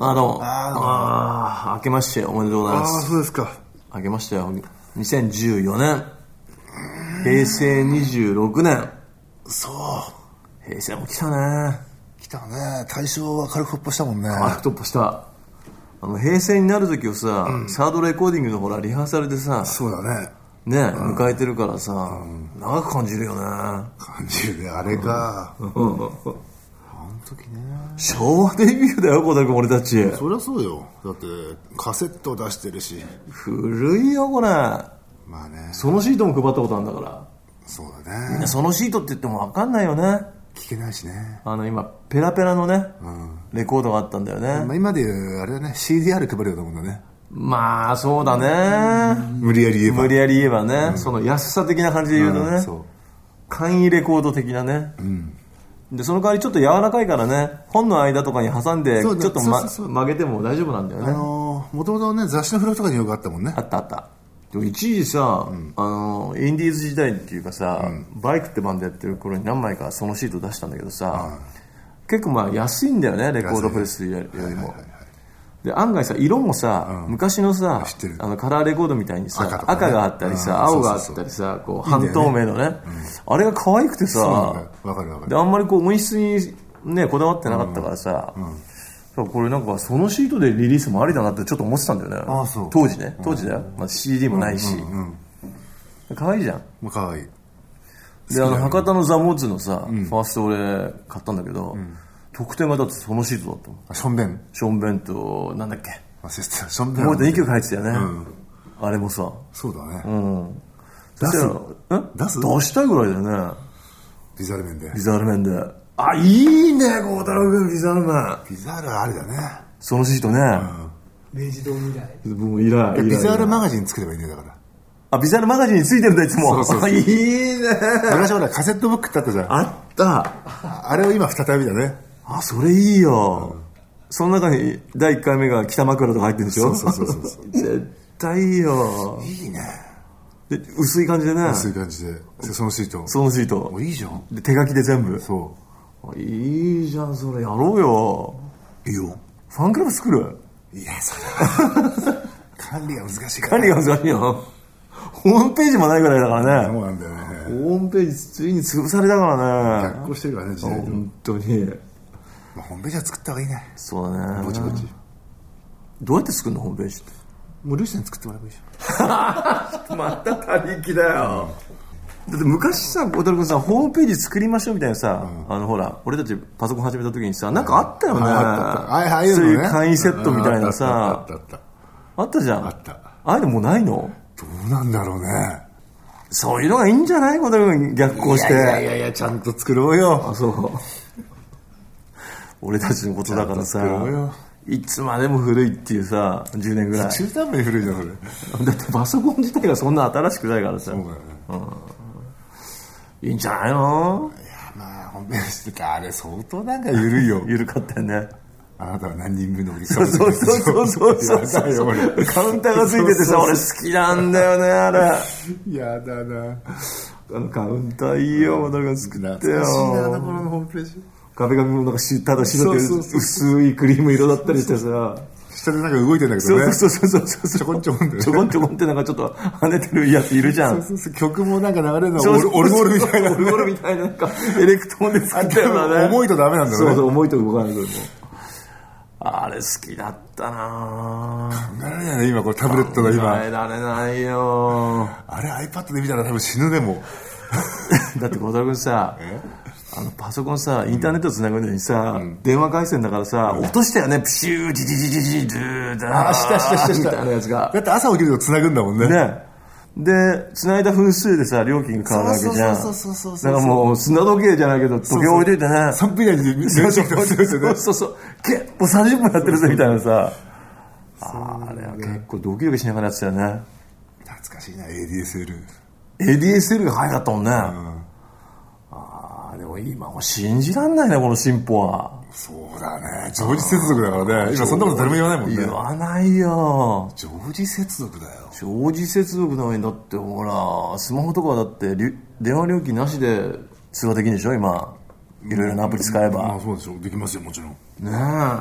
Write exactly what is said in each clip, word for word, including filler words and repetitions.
あ、どうも。 ああ、明けましておめでとうございます。 ああ、そうですか。 明けましたよ。にせんじゅうよねん。平成にじゅうろくねん。 そう。 平成も来たね。 来たね。大正は軽く突破したもんね。 軽く突破した。あの、平成になる時をさ、うん、サードレコーディングのほら、リハーサルでさ、 そうだね。 ね、うん、迎えてるからさ、うん、長く感じるよね。 感じるね、あれか。うん、あの時ね。 昭和デビューだよ、小田君、俺たち。 そりゃそうよ。だって、カセット出してるし。 古いよ、これ。まあね。 そのシートも配ったことあるんだから。 そうだね。 みんなそのシートって言っても分かんないよね。 聞けないしね。 あの、今、ペラペラのね、うん、レコードがあったんだよね。 まあ、今でいう、あれだね、シーディーアール 配るようなもんだね。 まあ、そうだね。 無理やり言えば。 無理やり言えばね。うん、その安さ的な感じで言うとね。うん、そう。簡易レコード的なね。うん。で、その代わりちょっと柔らかいからね、本の間とかに挟んで、ちょっと、ま、曲げても大丈夫なんだよね。 あのー、もともとね、雑誌の付録とかによくあったもんね。 あったあった。でも一時さ、うん、あの、インディーズ時代っていうかさ、うん、バイクってバンドやってる頃に何枚かそのシート出したんだけどさ、うん、結構まあ安いんだよね、レコードプレスよりも。で、案外さ、色もさ、うん、昔のさ、あのカラーレコードみたいにさ、赤, 赤があったりさ、青があったりさ、こう半透明のね、うん、あれが可愛くてさ、 わかるわかる。 で、あんまりこう音質にね、こだわってなかったからさ、うんうん、これなんかそのシートでリリースもありだなってちょっと思ってたんだよね。 ああ、そう。 当時ね、当時だよ。まあ、シーディー もないし。うんうんうん、可愛いじゃん。 もう可愛い。 で、あの、博多のザ・モッズのさ、うん、ファースト俺買ったんだけど、うん特典がだってそのシートだったもん。 あ、ションベンションベンと、なんだっけ。 忘れてた。ションベン。 もうにきょく入ってたよね。うん、あれもさ。 そうだね。 うん。 出すん出す出したいぐらいだよね。 ビザール面で。 ビザール面で。あ、いいね、孝太郎君、ビザール面。 ビザールあれだね。 そのシートね。 うん、明治堂以来。 もう以来。 ビザールマガジン作ればいいんだよ、だから。 あ、ビザールマガジンについてるんだ、いつも。 そうそうそう。 いいね。 昔ほら、カセットブックってあったじゃん。 あった。 あれを今再びだね。 あ、それいいよ、うん、その中にだいいっかいめが北枕とか入ってるんでしょ。 そうそうそうそう絶対いいよ。 いいね。 で薄い感じでね。 薄い感じでそのシートそのシートもういいじゃん。 で手書きで全部。 そういいじゃん、それやろうよ。 いいよ。 ファンクラブ作る。 いや、それ管理が難しいから、 管理が難しいよ。ホームページもないぐらいだからね。 そうなんだよね。 ホームページついに潰されたからね。 逆行してるからね、時代と。 本当に。 まあ、ホームページは作った方がいいね。 そうだね。 ぼちぼち。 どうやって作るの、ホームページって。 もうルーシーに作ってもらえばいいじゃん。また他力だよ。うん、だって昔さ、小樽君さ、ホームページ作りましょうみたいなさ、うん、あのほら、俺たちパソコン始めた時にさ、なんかあったよね。 ああ、 そういう簡易セットみたいなさ。 あったあった。 あったじゃん。 あった。ああいうのもうないの？ どうなんだろうね。 そういうのがいいんじゃない？小樽君逆行して。いやいやいや、ちゃんと作ろうよ。 あ、そう。俺たちのことだからさ、いつまでも古いっていうさ、じゅうねんぐらい。 中途半端に古いじゃん、それ。 だってパソコン自体がそんな新しくないからさ。 そうだよね。 うん、いいんじゃないの？ いや、まあ、本当にしてた。あれ相当なんか緩いよ。 緩かったよね。 あなたは何人分の売りそうそうそうそうそうそうカウンターがついててさ、俺好きなんだよね、あれ。 やだな。 あのカウンターいいよ、まだが作ってよ。 懐かしいな、あの頃のホームページ。 壁紙もなんかただ白で薄いクリーム色だったりしてさ、 下でなんか動いてんだけどね。 そうそうそうそうそう。 ちょこんちょこんってちょこんちょこんってなんかちょっと跳ねてるやついるじゃん。 そうそうそう。曲もなんか流れるのオルゴールみたいな。 オルゴールみたいな、なんかエレクトーンで作ったようなね。 重いとダメなんだよね。 そうそう、重いと動かないけど。あれ好きだったなぁ。 考えられないね、今これタブレットが今。 考えられないよ。 あれ iPad で見たら多分死ぬね、もう。だって小田君さ、あのパソコンさ、インターネットつなぐのにさ、うん、電話回線だからさ、うん、落としたよね、プシュー、ジジジジジ、ドゥーダー。 あ、したしたしたした。 みたいなやつが。 だって朝起きるとつなぐんだもんね。 ね。で、繋いだ分数でさ、料金が変わるわけじゃん。 そうそうそうそう。 だからもう、砂時計じゃないけど、時計置いといてね。 さんぷん以内にそうそうそうそうそう。結構さんじゅっぷんやってるぜ、みたいなさ。あれは結構ドキドキしながらやってたよね。 懐かしいな、エーディーエスエル。 エーディーエスエル が早かったもんね。うん、ああ、でも今も信じらんないね、この進歩は。 そうだね。常時接続だからね。今そんなこと誰も言わないもんね。 言わないよ。 常時接続だよ。 常時接続なのに、だってほら、スマホとかだって電話料金なしで通話できるんでしょ、今。いろいろなアプリ使えば。 まあそうでしょ。できますよ、もちろん。 ねえ。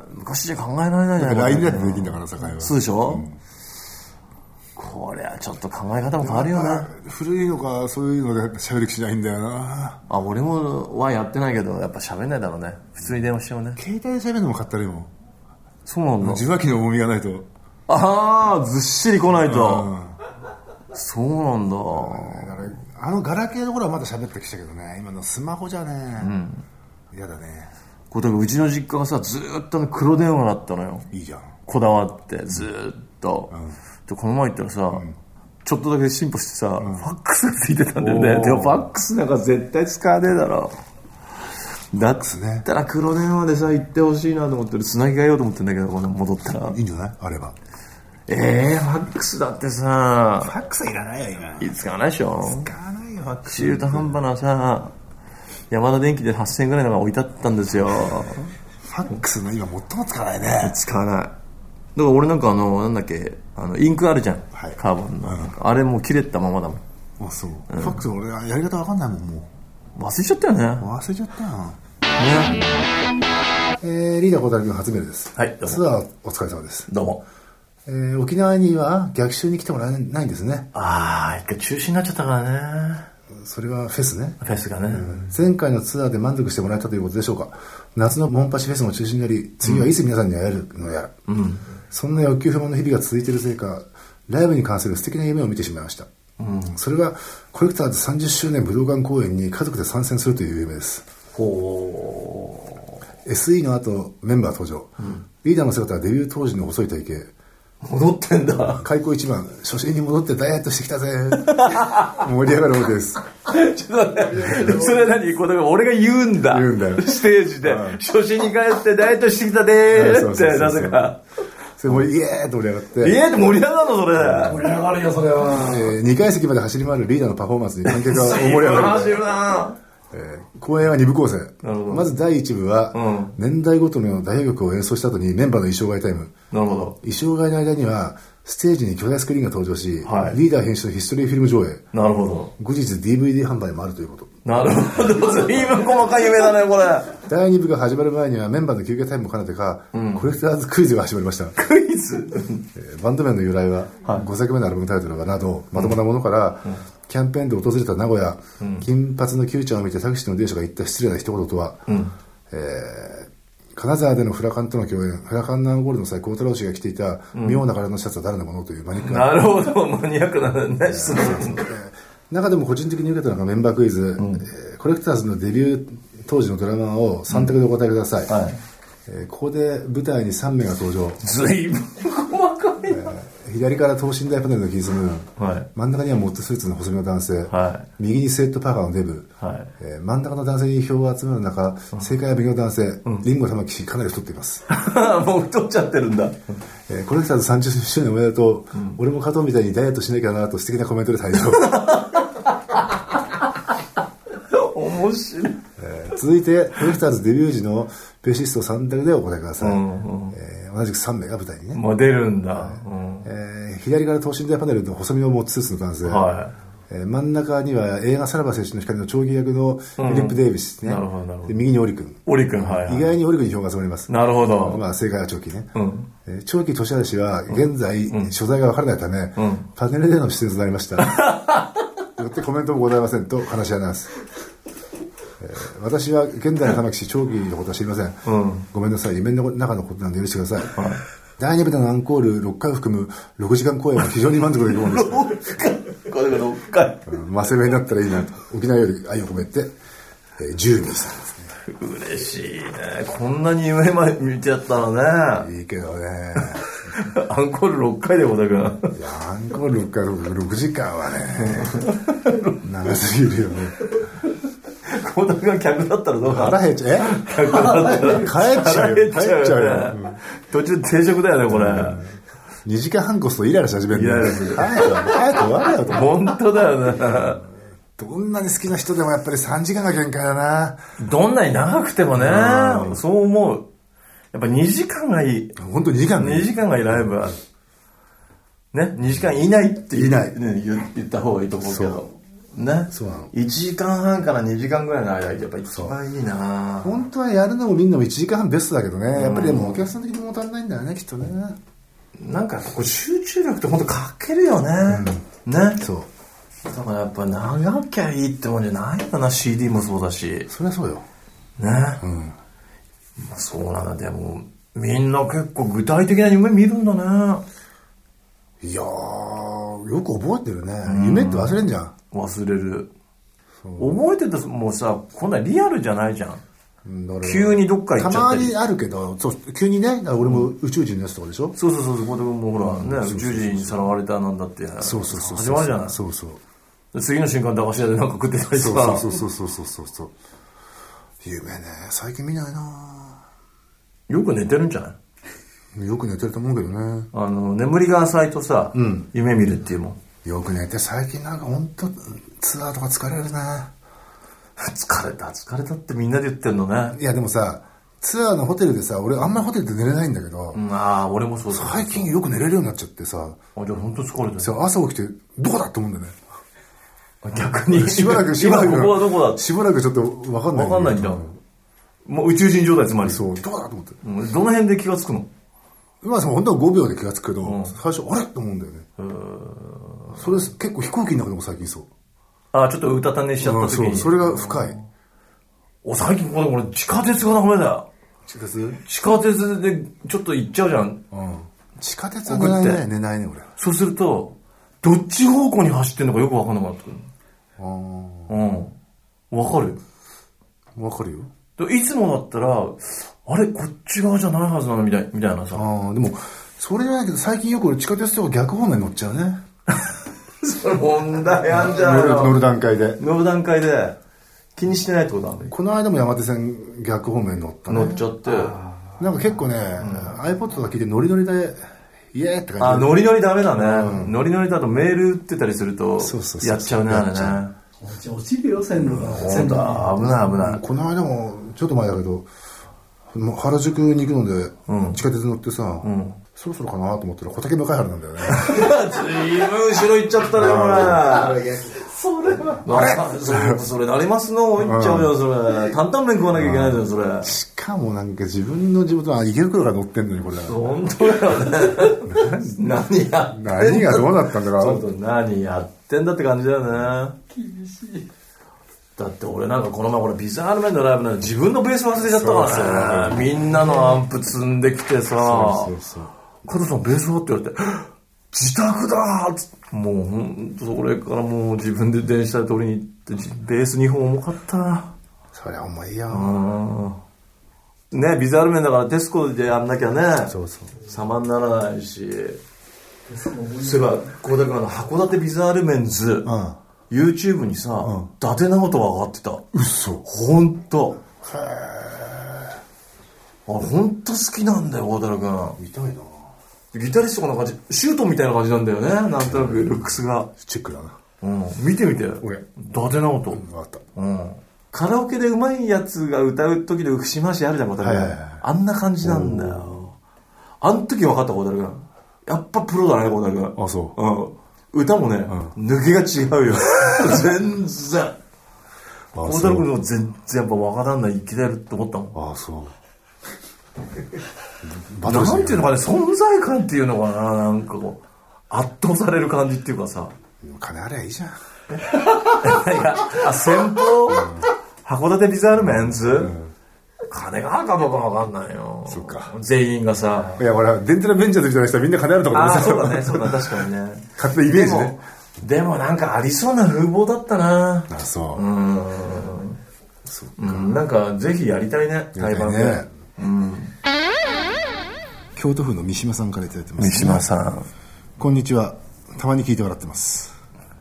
昔じゃ考えられないじゃない。 ライン だってできんだから境は。 そうでしょ、 うん、 これはちょっと考え方も変わるよね。 古いのかそういうので喋る気しないんだよな。 あ、俺もはやってないけどやっぱ喋んないだろうね。普通に電話しようね。 携帯で喋るのもかったりも。 そうなんだ。 受話器の重みがないと。 ああ、ずっしり来ないと、うん、そうなんだ。 あのガラケーの頃はまだ喋ってきたけどね、今のスマホじゃね、うん、嫌だね。 これうちの実家がさずーっと黒電話だったのよ。 いいじゃん。 こだわってずーっと、うん、でこの前言ったらさ、うん、ちょっとだけ進歩してさ、うん、ファックスがついてたんだよね。でもファックスなんか絶対使わねえだろ。だったら黒電話でさ行ってほしいなと思ってる。つなぎ替えようと思ってんだけど、この戻ったらいいんじゃないあれば。 えー、ファックスだってさ、 ファックスはいらないよ今。 使わないでしょ。 使わないよファックス。 中途半端なさ、山田電機ではっせんえんぐらいのが置いてあったんですよ。 ファックスの今最も使わないね。 使わない。だから俺なんかあのなんだっけ、あのインクあるじゃん、はい、カーボンの、うん、あれもう切れたままだもん。 あ、そう、うん、ファックス俺やり方わかんないもん。もう忘れちゃったよね。 忘れちゃったよね。 えー、リーダー小谷君初メールです。 はい、どうも。 ツアーお疲れ様です。 どうも。 えー、沖縄には逆襲に来てもらえないんですね。 ああ、一回中止になっちゃったからね。 それはフェスね。 フェスがね、うん、 前回のツアーで満足してもらえたということでしょうか。夏のモンパチフェスも中止になり、次はいつ皆さんに会えるのや、うん、そんな欲求不満の日々が続いているせいか、ライブに関する素敵な夢を見てしまいました。うん、それはコレクターズさんじゅっしゅうねん武道館公演に家族で参戦するという夢です。 ほー エスイー の後メンバー登場、うん、リーダーの姿はデビュー当時の細い体型。 戻ってんだ。 開口一番、初心に戻ってダイエットしてきたぜ。盛り上がるわけです。ちょっと待って、それは何、これ俺が言うんだ。 言うんだよ。 ステージで、初心に帰ってダイエットしてきたでーって、なぜか。 それもイエーっと盛り上がって。 イエーって盛り上がるのそれ。 盛り上がるよ、それは。 えー、にかい席まで走り回るリーダーのパフォーマンスに観客が盛り上がる。 走るなえー、公演はに部構成。まずだいいち部は、うん、年代ごとの代表曲を演奏した後にメンバーの衣装替えタイム。 なるほど。 衣装替えの間にはステージに巨大スクリーンが登場し、はい、リーダー編集のヒストリーフィルム上映。 なるほど。 後日 ディーブイディー 販売もあるということ。 なるほど。随分細かい夢だねこれ。 だいに部が始まる前にはメンバーの休憩タイムも兼ねてか、うん、コレクターズクイズが始まりました。 クイズ、 えー、バンド名の由来は、はい、ごさくめのアルバムタイトルなどまともなものから、うんうん、キャンペーンで訪れた名古屋、うん、金髪の Q ちゃんを見てタクシーの電車が言った失礼な一言とは、うん、えー金沢でのフラカンとの共演、フラカンナンゴールの際、孝太郎氏が着ていた妙な柄のシャツは誰のものというマニアックな。 なるほど、マニアックなね、質問。 中でも個人的に受けたのがメンバークイズ、うんえー、コレクターズのデビュー当時のドラマをさん択でお答えください。うんはいえー、ここで舞台にさん名が登場。 ずいぶん細かいな、えー左から等身大パネルのキースムーン、はい、真ん中にはモットスーツの細身の男性、はい、右にスウェットパーカーのデブ、はいえー、真ん中の男性に票を集める中、うん、正解は右の男性、うん、リンゴ玉木氏かなり太っていますもう太っちゃってるんだ、 えー、コレクターズさんじゅっしゅうねんおめでとう、うん、俺も加藤みたいにダイエットしなきゃなと素敵なコメントで退場面白い、 えー、続いてコレクターズデビュー時のベーシストさん択でお答えください、うんうんえー、同じくさん名が舞台にねもう出るんだ、 はいうんえー、左から等身大パネルの細身のモットスーツの男性、はいえー、真ん中には映画さらば青春の光の長義役のフィリップ・デイビスね、うん、なるほどなるほどで右にオリ君オリ君、はいはい、 意外にオリ君に票が集まります。 なるほど、 まあ、正解は長義ね、うんえー、長義俊晴氏は現在、うん、所在が分からないため、うん、パネルでの出演となりましたよってコメントもございませんと話し合います。えー、私は現代の玉木氏長義のことは知りません、うん、ごめんなさい夢の中のことなんで許してください、はい、だいに部でのアンコールろっかいを含むろくじかん公演は非常に満足できるものですこれがろっかい、 うん、マセメになったらいいなと沖縄より愛を込めて、えー、じゅう名さんですね。嬉しいね、こんなに夢まで見ちゃったのね。いいけどねアンコールろっかいでもだからいやアンコールろっかいろくじかんはね長すぎるよね。 こんなが客だったらどうか腹減っちゃうえ客だったら帰っちゃうよ帰っちゃうよ、 うん、途中定食だよねこれ、うん、 にじかんはんこすとイライラし始めるんだよ。早く早く終われよと本当だよね。 どんなに好きな人でもやっぱりさんじかんが限界だな。 どんなに長くてもね、うん、そう思う。やっぱにじかんがいい。 本当ににじかんがいい。 にじかんがいいライブはね、にじかん以内って言いない、ね、言った方がいいと思うけどね、 そうなの。 いちじかんはんからにじかんぐらいの間やっぱ一番いいな。 本当はやるのもみんなもいちじかんはんベストだけどね、やっぱりでもお客さん的に物足りないんだよね、きっとね。 なんかやっぱこう集中力って本当かけるよね、うん、ね。 そうだからやっぱ長きゃいいってもんじゃないかな。 シーディー もそうだし。 そりゃそうよね、 うん、 まあ、そうなんだ。でもみんな結構具体的な夢見るんだね。 いやーよく覚えてるね、うん、夢って忘れんじゃん。 忘れる。覚えててもうさ、こんなリアルじゃないじゃん。急にどっか行っちゃったり。 たまにあるけど、そう急にね、俺も宇宙人のやつとかでしょ、うん、 そうそうそう、ここでもほら、うん、ね、宇宙人にさらわれたなんだってそうそうそう始まるじゃない。 そうそう次の瞬間駄菓子屋でなんか食ってたりとか。 そうそうそうそうそうそう夢ね、最近見ないな。 よく寝てるんじゃない？ よく寝てると思うけどね。 あの眠りが浅いとさ、うん、夢見るっていうもん。 よく寝て、最近なんか本当ツアーとか疲れるな。 疲れた疲れたってみんなで言ってんのね。 いやでもさ、ツアーのホテルでさ、俺あんまりホテルで寝れないんだけど、 うん、ああ俺もそうだ。 最近よく寝れるようになっちゃってさ。 あ、じゃあ本当疲れた。 朝起きてどこだって思うんだよね。 逆にしばらくしばらくここはどこだしばらくちょっと分かんない分かんないんだ、うん、もう宇宙人状態。つまりそうどこだと思って、 うん、どの辺で気がつくの？ まあ本当はごびょうで気がつくけど、うん、最初あれと思うんだよね。それ結構飛行機の中でも最近そう。 ああちょっとうたた寝しちゃった時に、 うん、そうそれが深い。 お最近これ俺地下鉄がダメだよ。 地下鉄地下鉄でちょっと行っちゃうじゃん、うん、 地下鉄は寝ないね。寝ないね俺。 そうするとどっち方向に走ってんのかよく分かんなくなってくる。あうん、分かる分かるよ。 いつもだったらあれこっち側じゃないはずなのみたいみたいなさ。 あでもそれじゃないけど最近よく俺地下鉄とか逆方面乗っちゃうね。 それ問題あんじゃないの。 乗る段階で乗る段階で気にしてないってことなんだよ。 この間も山手線逆方面乗ったね。 乗っちゃってなんか結構ね、うん、iPod とか聞いてノリノリでイエーって感じ。 あノリノリダメだね、うん、ノリノリだとメール打ってたりするとやっちゃうね。あれね落ちるよ線路が。 線路危ない危ない。 この間もちょっと前だけど原宿に行くので、うん、地下鉄乗ってさ、うん、そろそろかなと思ったら小竹向原なんだよね。 随分後ろ行っちゃったねお前。それはあれそれそれなりますの行っちゃうよそれ。担々麺食わなきゃいけないじゃんそれ。 しかもなんか自分の地元は池袋が乗ってんのにこれ。 本当だよね。何やってんだ。 何がどうなったんだろう。 ちょっと何やってんだって感じだよね。厳しい。だって俺なんかこの前これビザールメンのライブなの自分のベース忘れちゃったからね。みんなのアンプ積んできてさ、そうそうそう、加藤さんベースはって言われて自宅だーっつって、もうほんとそれからもう自分で電車で取りに行ってベースにほん重かったな。 そりゃ重いよね。ビザールメンだからテスコでやんなきゃね。 そうそう様にならないし。そういえばこれだから函館ビザールメンズ、うん、YouTube にさ、うん、伊達直人が上がってた。 うっそ。 ほんと。へー。あ、ほんと好きなんだよ、大太郎君。 見たいな。 ギタリストかな感じ、シュートみたいな感じなんだよね、なんとなくルックスが。 チェックだな。 うん。見てみて。伊達直人。 うん、分かった。 うん。カラオケで上手いやつが歌う時で節回しあるじゃん、大太郎君。はいはいはい、あんな感じなんだよ。あの時分かった、大太郎君。やっぱプロだね、大太郎君。 あ、そう。 うん。歌もね、うん、抜けが違うよ。全然。大太郎君も全然やっぱ分からんない、いけてるって思ったもん。 ああ、そう。 なんていうのかね、存在感っていうのかな、なんかこう圧倒される感じっていうかさ。 金ありゃいいじゃん。 いや、あ、先方、うん、函館ビザールメンズ、うん、金があるかどうかわかんないよ。 そっか。 全員がさ。 いや、ほら、デンテラベンチャーズみたいな人はみんな金あるとかでさ。あ、そうだね、そうだ、確かにね。 勝手なイメージね。 でも、でもなんかありそうな風貌だったな。 あ、そう。 うん。そっか。うん、なんかぜひやりたいね、対バンで。ね、うん。 京都府の三島さんからいただいてます、 ね。三島さん。 こんにちは。たまに聞いて笑ってます。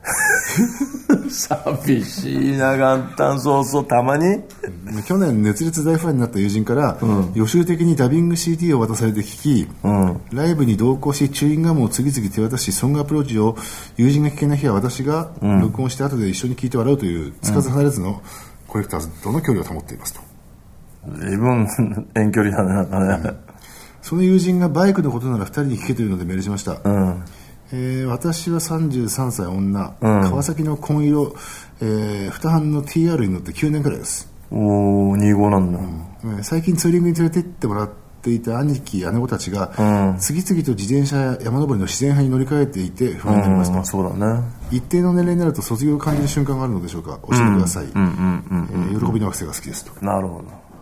寂しいな、元旦早々たまに。 去年熱烈大ファンになった友人から、うん、予習的にダビング シーディー を渡されて聞き、うん、ライブに同行しチューインガムを次々手渡しソングアプローチを友人が聞けない日は私が録音して後で一緒に聞いて笑うというつかず離れずのコレクターズとの距離を保っていますと。 随分遠距離だね、なんかね。 その友人がバイクのことならふたりに聞けというのでメールしました、うん、 えー、私はさんじゅうさんさい女、うん、川崎の紺色、えー、二班の ティーアール に乗ってきゅうねんくらいです。 おー、にじゅうごなんだ、 うん、最近ツーリングに連れて行ってもらっていた兄貴姉子たちが、うん、次々と自転車や山登りの自然派に乗り換えていて不安になりました、 うん、そうだね。 一定の年齢になると卒業を感じる瞬間があるのでしょうか。教えてください。喜びの学生が好きですと。 なるほど、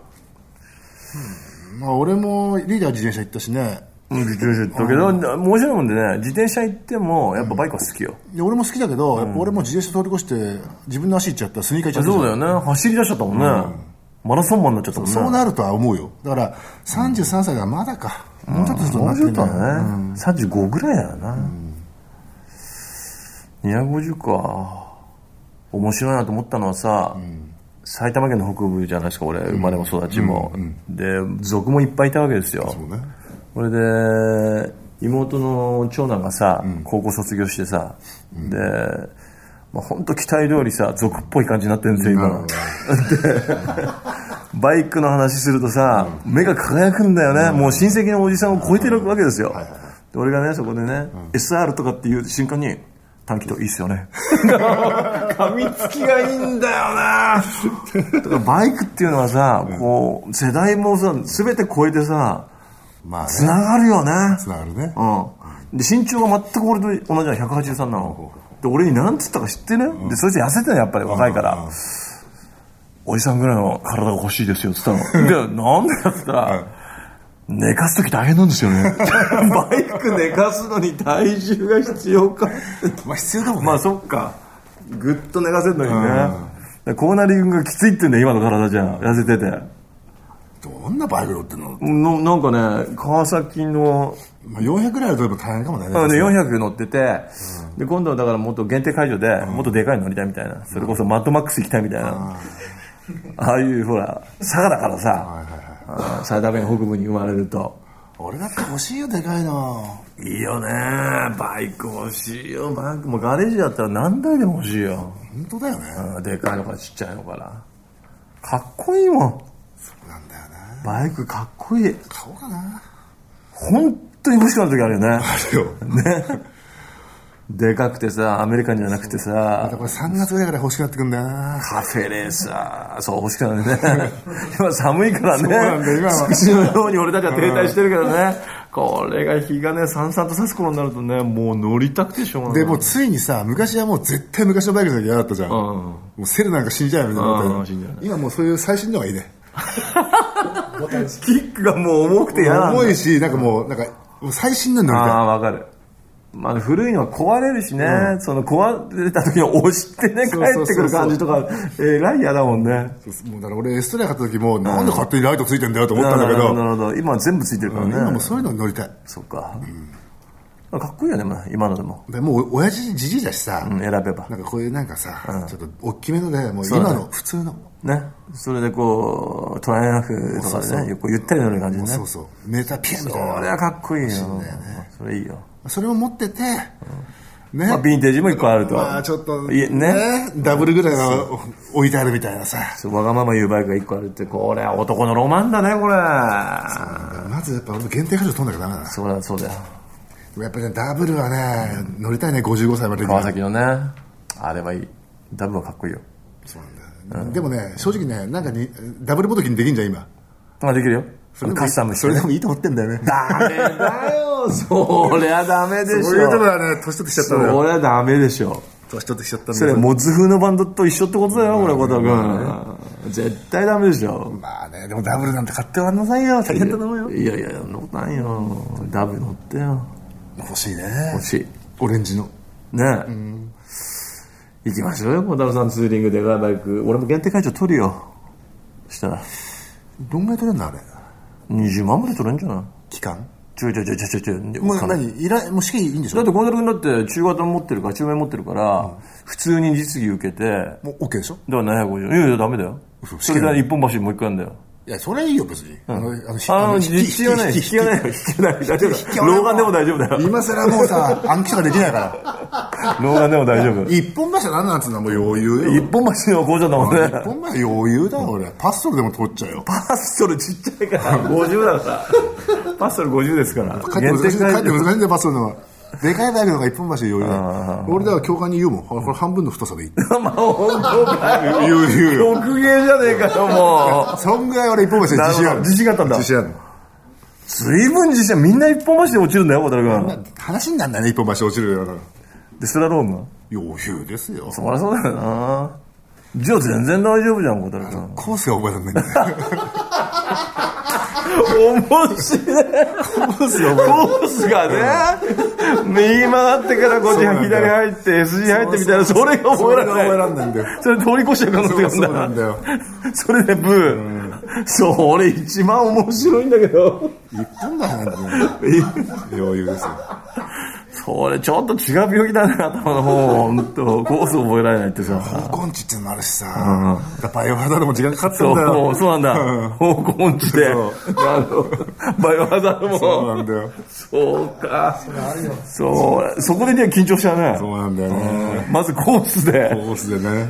うん、まあ、俺もリーダー自転車行ったしね。 うん、自転車行ったけど、うん、面白いもんでね、自転車行ってもやっぱバイクは好きよ、 うん、いや俺も好きだけど、うん、やっぱ俺も自転車通り越して自分の足行っちゃったらスニーカー行っちゃった。 そうだよね、走り出しちゃったもんね、うん、マラソンマンになっちゃったもんね。 そうなるとは思うよ。だからさんじゅうさんさいがまだか、うん、もうちょっとするとなってるんだよね、 うん、さんじゅうごぐらいだよな、うん、にひゃくごじゅうか。面白いなと思ったのはさ、うん、埼玉県の北部じゃないですか俺、生まれも育ちも、うんうんうん、で族もいっぱいいたわけですよ。そうね。これで妹の長男がさ、うん、高校卒業してさ、うん、で、まあ、ほんと期待通りさ族っぽい感じになってるんですよ今、うん、でバイクの話するとさ、うん、目が輝くんだよね、うん、もう親戚のおじさんを超えてるわけですよ、はいはいはい、で俺がねそこでね、うん、エスアール とかっていう瞬間に短気筒いいっすよね噛みつきがいいんだよなだからバイクっていうのはさ、うん、こう世代もさ全て超えてさ、まあね、つながるよね。 つながるね。 うん。で身長が全く俺と同じなひゃくはちじゅうさんなの。で俺に何つったか知ってね。うん、でそいつ痩せてねやっぱり若いから、うん、おじさんぐらいの体が欲しいですよっつったの。でなんでかっつったら、うん、寝かす時大変なんですよね。バイク寝かすのに体重が必要か。 まあ必要だもんね。 まあそっか。ぐっと寝かせるのにね。うん、コーナリングがきついって言うんだよ今の体じゃん。痩せてて。 どんなバイク乗ってんの？ のなんかね川崎の、 まあ、よんひゃくぐらい乗ると大変かもね。 ねよんひゃく乗ってて、うん、で今度はだからもっと限定解除で、うん、もっとでかいの乗りたいみたいな、それこそマッドマックス行きたいみたいな、うん、ああいうほら佐賀だからさ、はいはいはい、埼玉県北部に生まれると俺だって欲しいよでかいの。 いいよねバイク欲しいよ。バイクもガレージだったら何台でも欲しいよ。 本当だよね、 うん、でかいのからちっちゃいのからかっこいいもん。 そうなんだよね。 バイクかっこいい。 買おうかな。 本当に欲しくなる時あるよね。 あるよね。でかくてさアメリカンじゃなくてさ、 またこれさんがつぐらいから欲しくなってくんだよな。 カフェレーサーそう欲しくなるね。今寒いからね。そうなんだ今はつくしのように俺たちは停滞してるけどね。これが日がねさんさんと差す頃になるとねもう乗りたくてしょうがない。 でもうついにさ昔はもう絶対昔のバイクじゃ嫌だったじゃん、うん、もうセルなんか死んじゃうよみたいな、うん、今もうそういう最新のがいいね。 キックがもう重くて嫌なんだ。 重いしなんかもうなんかもう最新の乗りたい。 ああわかる。まあ、古いのは壊れるしね、うん、その壊れた時に押してね帰ってくる感じとかえらい嫌だもんね。 もうだから俺エストラ買った時も、うん、なんで勝手にライトついてんだよと思ったんだけど、 なるほど今は全部ついてるからね、うん、 今もそういうのに乗りたい。 そっか、うん、かっこいいよね、まあ、今のでもでもう親父じじいだしさ、 うん、選べばなんかこういうなんかさ、うん、ちょっと大きめのでもう今の普通のね、それでこうトライアンフとかでね、そうそうこうゆったり乗る感じでね、 そうそうメーターピュンみたいな。 それはかっこいいよ、ね、それいいよ。 それを持ってて、 うんねまあ、ヴィンテージもいっぱいあると、 まあ、ちょっとね、ねダブルぐらいが置いてあるみたいなさ、 わがまま言うバイクがいっこあるってこれは男のロマンだねこれ。 まずやっぱ俺限定解除取んなきゃダメだな。 そうだそうだよ。 やっぱりねダブルはね、うん、乗りたいねごじゅうごさいまで。 川崎のねあれはいい。ダブルはかっこいいよ。 そうなんだよ、うん、でもね正直ねなんかにダブルボトキにできんじゃん今。 まあできるよ。それカスタムして、ね、 それでもいいと思ってんだよね。 ダメだよそりゃダメでしょ。 そういうとこはね年取ってきちゃったのよ。 そりゃダメでしょ。 年取ってきちゃったんだよ。 それモツ風のバンドと一緒ってことだよこれ小田君。絶対ダメでしょ。 まあねでもダブルなんて買ってはなさいよ。大変だと思うよ。 いやいやそんなことないよ。ダブル乗ってよ。 欲しいね。 欲しいオレンジのねえ、うん、行きましょうよ小田さんツーリングでバイク。俺も限定会長取るよ。したらどんぐらい取れるのあれ。 にじゅうまんまで取れるんじゃない。 期間ちょいちょいちょいちょいちょい。 もう何依頼もう試験いいんでしょ。 だって小田君だって中型持ってるから中面持ってるから、うん、普通に実技受けてもう OK でしょ。 だからななひゃくごじゅう。いやいやダメだよ。それで一本橋もう一回やんだよ。 いやそれはいいよ別に、うん、あのあの実機はない引きはないよ引きはない大丈夫。老眼でも大丈夫だよ。 今更もうさ暗記とかできないから老眼でも大丈夫。 一本橋は何なんつうのもう余裕よ。 一本橋の工場だもんね。 一本橋余裕だよ俺。パストルでも取っちゃうよ。 パストルちっちゃいからごじゅうだからパストルごじゅうですから。 帰って難しいんだよパストルのは。 でかいバイクとか一本橋で余裕だ。俺だから教官に言うもん。これ半分の太さでいい。 まあ本当かよ。 言う言うよ。 極芸じゃねえかよ、もう。 そんぐらい俺一本橋で自信ある。 自信があったんだ。 自信ある。 随分自信、みんな一本橋で落ちるんだよ、小樽君。 話になんだね、一本橋落ちるよ。 で、スラロームは余裕ですよ。 そりゃそうだよな。じゃあ全然大丈夫じゃん、小樽君。 コースが覚えられないんだよ。 面白い。コースが覚えられない。 コースがね、右曲がってからこっちが左入って、エスジー 入ってみたいな、それが覚えられない。 それが覚えられないんだよ。 それ通り越してる可能性があるんだ。 そうなんだよ。 それでブー。それ一番面白いんだけど。 言ったんだよ、余裕ですよ。 それちょっと違う病気だね、頭の方。ほんと、コース覚えられないってさ。 方向音痴っていうのもあるしさ。うん、バイオハザードも時間かかったんだよ。 そう、そうなんだ。方向音痴で。バイオハザードも。 そうなんだよ。 そうか。そう、そこでね、緊張しちゃうね。 そうなんだよね。 まずコースで。 コースでね。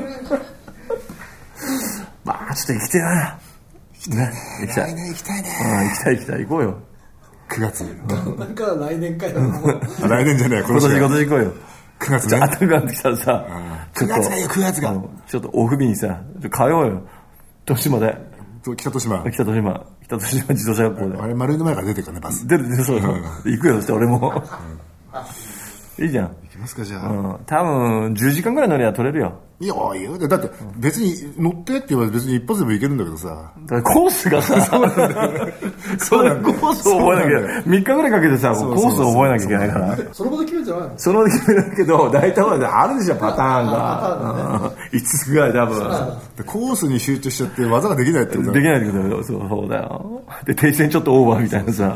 まあ、ちょっと行きたいな。ね、行きたい。 来年行きたいね。 うん、行きたい行きたい。行こうよ。 くがつ。 なんか来年かよ。 来年じゃねえ、 今年、今年行こうよ。 くがつね。 暖かくなってきたらさ、 くがつがいいよ、くがつが。 ちょっとオフ日にさ、通おうよ。豊島で。 北豊島。 北豊島。北豊島自動車学校で。 あれ、丸いの前から出てるからね、バス。 出る、出る、そうそう。行くよ、そして俺も。いいじゃん。 行きますか、じゃあ。 うん。多分、じゅうじかんくらい乗りゃ取れるよ。 いや、いいよ。だって、別に乗ってって言えば別に一発でも行けるんだけどさ。 だからコースがさ、それコースを覚えなきゃ、みっかぐらいかけてさ、コースを覚えなきゃいけないから。 その場で決めてないの？ その場で決めるけど、大体はあるでしょ、パターンが。いつつくぐらい多分。 コースに集中しちゃって技ができないってことだできないってことだよ。そうだよ。で、停戦ちょっとオーバーみたいなさ。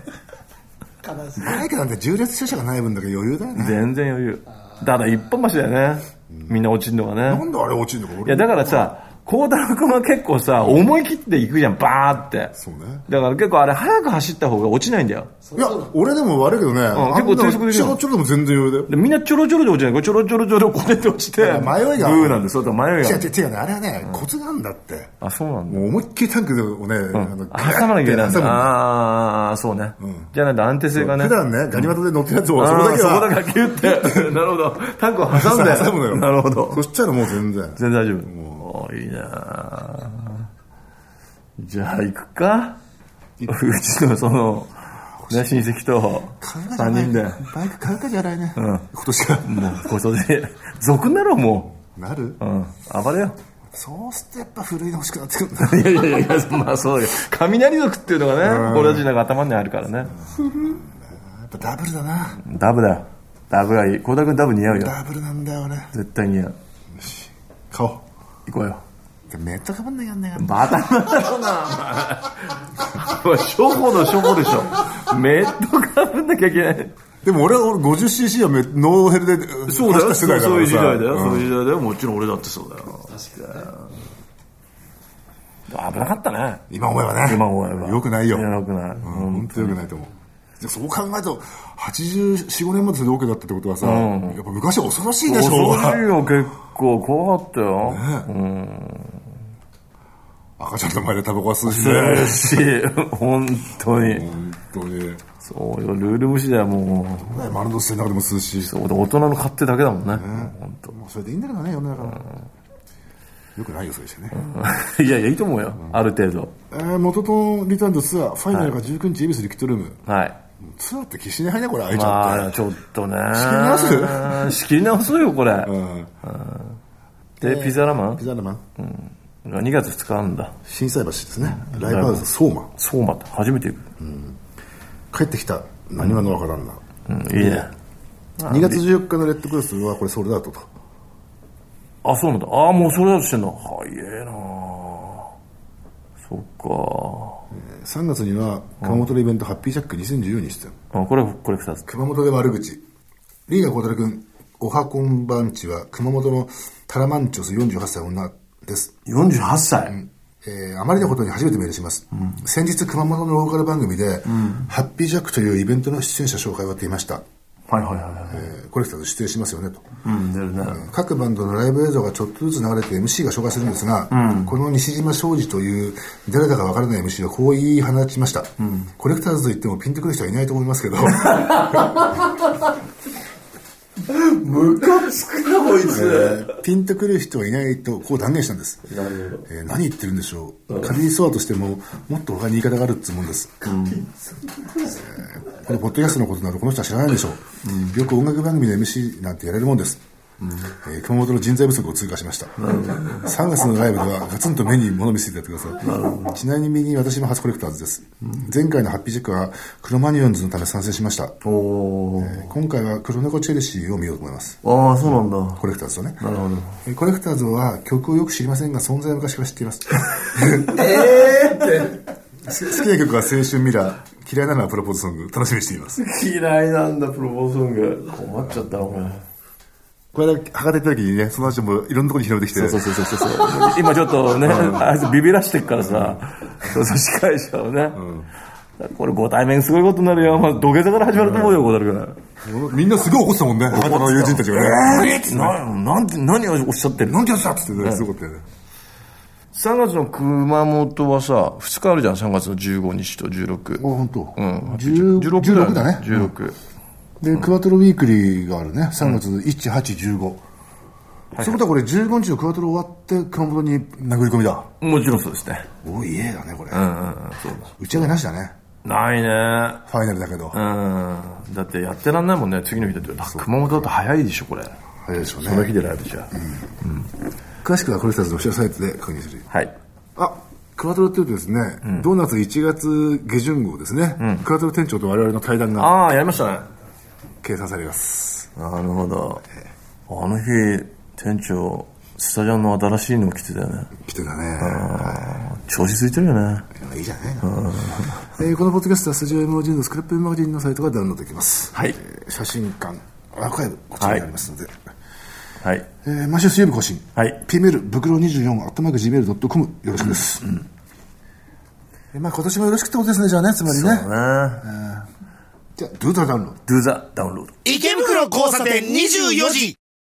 バイクなんて縦列駐車がない分だけ余裕だよね。 全然余裕。だから一本橋だよね。みんな落ちるのがね。 なんであれ落ちるのか俺。 いや、だからさ、孝太郎君は結構さ、思い切って行くじゃん、バーって。 そうね。 だから結構あれ、早く走った方が落ちないんだよ。 いや、俺でも悪いけどね。 結構低速でちょろちょろでも全然余裕だよ。 でみんなちょろちょろで落ちない。ちょろちょろちょろこうやって落ちて。 迷いが。 ブーなんで、そうだ、迷いが。 違う違う違うね。あれはね、コツなんだって。 あ、そうなんだ。 もう思いっきりタンクをね、 挟まなきゃいけないんだ。ああ、そうね。じゃないと安定性がね。 普段ね、ガニ股で乗ってるやつを、そこだけは。 そこだけキュって。なるほど。タンクを挟んで。 挟むのよ。 なるほど。 そしたらもう全然。 全然大丈夫。いいなじゃあ行くかうちのその、ね、親戚とさんにんでバイク買うかじゃないね、うん、今年かもう今年俗になろうもうなるうん暴れよそうするとやっぱ古いの欲しくなってくるんだいやいやいやまあそうだけど雷族っていうのがね俺たちなんか頭にあるからねやっぱダブルだなダブだよダブがいい孝太君ダブ似合うよダブルなんだよね絶対似合うよし買おう行こうよメットかぶんなきゃやんないからバタバタだなお前初歩の初歩でしょメットかぶんなきゃいけないでも俺は ごじゅっシーシー はノーヘルでそうだよ世代だからさそういう時代だよ、うん、そういう時代だよもちろん俺だってそうだよ確かに危なかったね今思えばね今思えばよくないよよくない、うん、 本当よくないと思うそう考えるとはちじゅうよん、ごねんまでそれで OK だったってことはさ、うん、やっぱ昔は恐ろしいでしょ恐ろしいよ結構怖かったよ、ねうん赤ちゃんの前でタバコは吸うしね吸うし本当に本当にそうよルール無視だよもう、ね、丸の内線の中でも吸うしそう大人の勝手だけだもんね、ね本当もうそれでいいんだけどね世の中は、うん、よくないよそれしてね、 うん、いやいやいいと思うよ、うん、ある程度、 えー、元とリターンとツアーファイナルがじゅうくにち恵比寿リキッドルームはいツアーって消しに入んないこれ開いちゃって、 まあ、ちょっとね仕切り直す仕切り直そうよこれ、うんうん、 で、えー、ピザラマンピザラマン、 うんにがつふつかなんだ心斎橋ですね、うん、ライブハウス相馬相馬って初めて行く、 うん、帰ってきたなにわの若旦那、 うんうん、いいねにがつじゅうよっかのレッドクロスはこれソールドアウトとあそうなんだあもうソールドアウトしてんの早えなそっかさんがつには熊本のイベントハッピージャックにせんじゅうよんに出演あこれこれふたつ熊本で悪口リーガー孝太郎君おはこんばんちは熊本のタラマンチョスよんじゅうはっさい女ですよんじゅうはっさい、うんえー、あまりのことに初めてメールします、うん、先日熊本のローカル番組で、うん、ハッピージャックというイベントの出演者紹介をやっていました、 はいはいはいはい、 えー、コレクターズ出演しますよねと、 うん、出るね、 うん、各バンドのライブ映像がちょっとずつ流れて エムシー が紹介するんですが、うん、この西島昌司という誰だかわからない エムシー はこう言い放ちました、うん、コレクターズと言ってもピンとくる人はいないと思いますけどムカつくなこいつ、 えー、ピンとくる人はいないとこう断言したんです。なるほど、えー、何言ってるんでしょう、うん、カリーソアとしてももっと他に言い方があるっつうもんです、うん、えー、これポッドキャストのことなどこの人は知らないでしょう、うん、よく音楽番組の エムシー なんてやれるもんです、うん、えー、熊本の人材不足を通過しました。さんがつのライブではガツンと目に物見せてやってください。ちなみに私も初コレクターズです、うん、前回のハッピーチェックはクロマニオンズのため参戦しました。お、えー、今回は黒猫チェルシーを見ようと思います。 ああ、そうなんだ。 コレクターズとね。 なるほど。 えー、コレクターズは曲をよく知りませんが存在は昔から知っていますえーって好きな曲は青春ミラー、嫌いなのはプロポーズソング、楽しみにしています。 嫌いなんだプロポーズソング、困っちゃったなこれ。 これだけ博多行った時にね、その話もいろんなところに広めてきて、 そうそうそうそうそう今ちょっとね、あいつビビらしてっからさ、そうそう司会者をね、うん、これご対面すごいことになるよ、まあ、土下座から始まると思うよ、こうなるから。 みんなすごい怒ってたもんね、博多の友人たちがね。 えー、ななんて何をおっしゃってる何てやつだって言ってね、すごかったよね。 さんがつの熊本はさ、ふつかあるじゃん、さんがつのじゅうごにちとじゅうろく。 あ、本当。 うん。 じゅうろくだね。 じゅうろく。 で、うん、クワトロウィークリーがあるね、さんがついち、はち、じゅうご。そういうことはこれじゅうごにちのクワトロ終わって熊本に殴り込みだ。 もちろんそうですね。 おい、家だねこれ。 うんうんうん、そうだ。 打ち上げなしだね。 ないね。 ファイナルだけど。 うん。だってやってらんないもんね、次の日だって。熊本だと早いでしょこれ。 早いでしょうね。 その日でライブじゃ。うん。うん、 詳しくはコレクターズのオフィシャルサイトで確認する。 はい。 あ、クワトロって言うとですね、うん、ドーナツいちがつ下旬号ですね、うん、クワトロ店長と我々の対談がああやりましたね、 計算されます。 なるほど、えー、あの日店長スタジャンの新しいの着てたよね。 着てたね、 はい、調子ついてるよね。 いいじゃないの、えー、このポッドキャストはスタジオ エムオージー のスクラップマガジンのサイトがダウンロードできます。 はい、 えー、写真館アーカイブこちらにありますので、 はい、 えー、毎週水曜日更新、 はい、 P メール袋にじゅうよんアットマークジーメールドットコム よろしくです、うんうん、えー、まあ今年もよろしくってことですね。じゃあね、つまりね、 そうね、えー、 じゃあ Do the download Do the download 池袋交差点にじゅうよじ